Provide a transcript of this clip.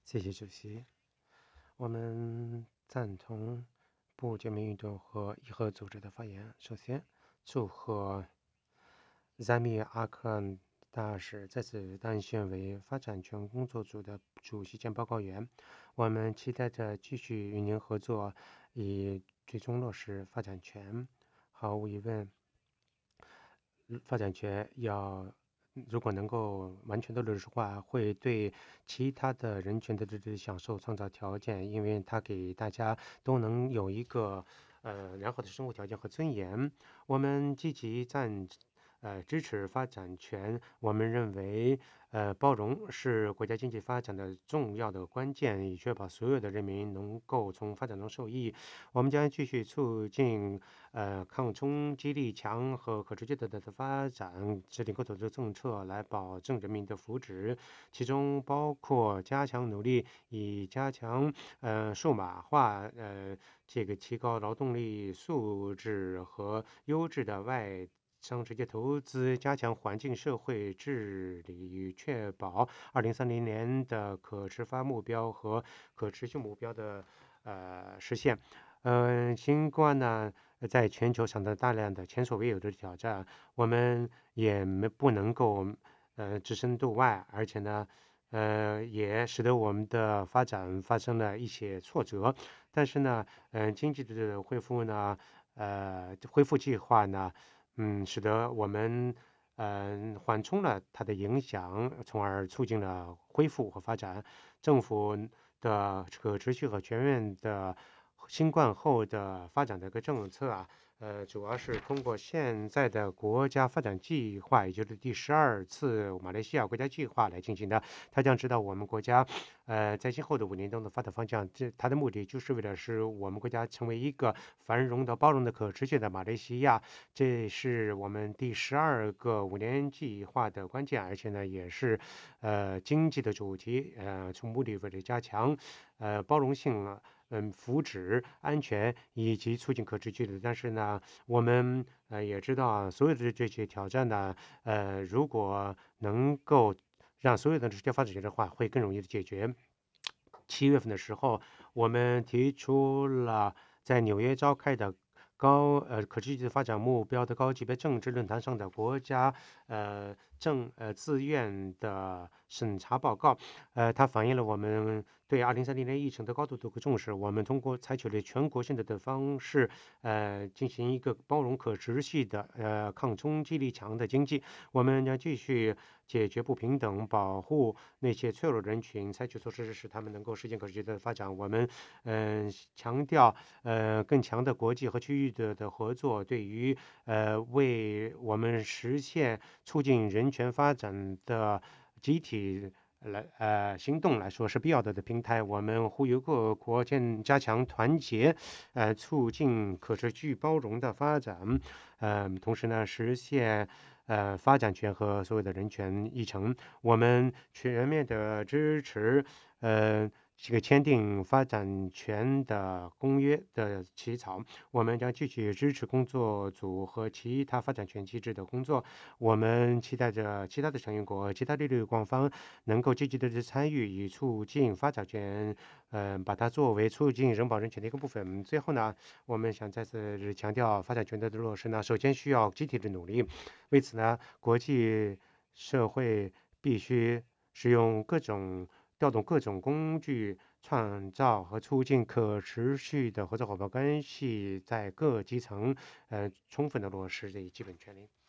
谢谢主席。我们赞同不结盟运动和伊核组织的发言。首先，祝贺扎米阿克兰大使再次当选为发展权工作组的主席兼报告员。我们期待着继续与您合作，以最终落实发展权。毫无疑问，发展权如果能够完全的落实化，会对其他的人权的享受创造条件，因为它给大家都能有一个良好的生活条件和尊严。我们积极支持发展权。我们认为，包容是国家经济发展的重要的关键，以确保所有的人民能够从发展中受益。我们将继续促进抗冲击力强和可持续的发展，制定各种的政策来保证人民的福祉，其中包括加强努力以加强数码化，提高劳动力素质和优质的外商直接投资，加强环境社会治理，与确保2030年的可持发目标和可持续目标的实现。新冠呢，在全球产生大量的前所未有的挑战，我们也不能够置身度外，而且呢，也使得我们的发展发生了一些挫折。但是呢，经济的恢复呢，恢复计划呢，使得我们缓冲了它的影响，从而促进了恢复和发展。政府的可持续和全面的新冠后的发展的一个政策啊，主要是通过现在的国家发展计划，也就是第12次马来西亚国家计划来进行的。它将指导我们国家，在今后的5年中的发展方向。它的目的就是为了使我们国家成为一个繁荣的、包容的、可持续的马来西亚。这是我们第12个5年计划的关键，而且呢，也是经济的主题。从目的为了加强包容性。福祉、安全以及促进可持续的。但是呢，我们也知道啊，所有的这些挑战呢，如果能够让所有的直接发展权的话，会更容易的解决。7月份的时候，我们提出了在纽约召开的可持续发展目标的高级别政治论坛上的国家自愿的审查报告。它反映了我们对2030年议程的高度重视。我们通过采取了全国性的方式，进行一个包容可持续的抗冲击力强的经济。我们将继续解决不平等，保护那些脆弱人群，采取措施使他们能够实现可持续的发展。我们强调更强的国际和区域的合作，对于为我们实现促进人权发展的集体行动来说是必要的平台。我们呼吁各国加强团结，促进可持续包容的发展，同时呢实现发展权和所有的人权议程。我们全面的支持这个签订发展权的公约的起草。我们将继续支持工作组和其他发展权机制的工作。我们期待着其他的成员国、其他利益广方能够积极的参与，以促进发展权，把它作为促进人保人权的一个部分。最后呢，我们想再次强调，发展权的落实呢，首先需要集体的努力。为此呢，国际社会必须调动各种工具，创造和促进可持续的合作伙伴关系，在各基层充分的落实这一基本权利。